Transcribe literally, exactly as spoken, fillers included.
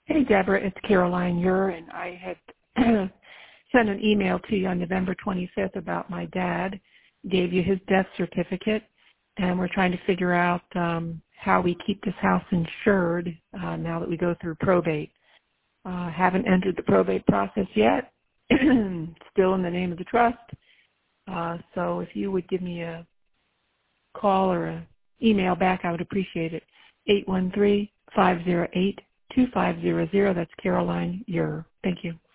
Hey, Deborah, it's Caroline Ure, and I had sent an email to you on November twenty-fifth about my dad. Gave you his death certificate, and we're trying to figure out um, how we keep this house insured uh, now that we go through probate. Uh, haven't entered the probate process yet. Still in the name of the trust. Uh, so if you would give me a call or an email back, I would appreciate it. eight one three, five zero eight, two five zero zero. That's Caroline Ure. Thank you.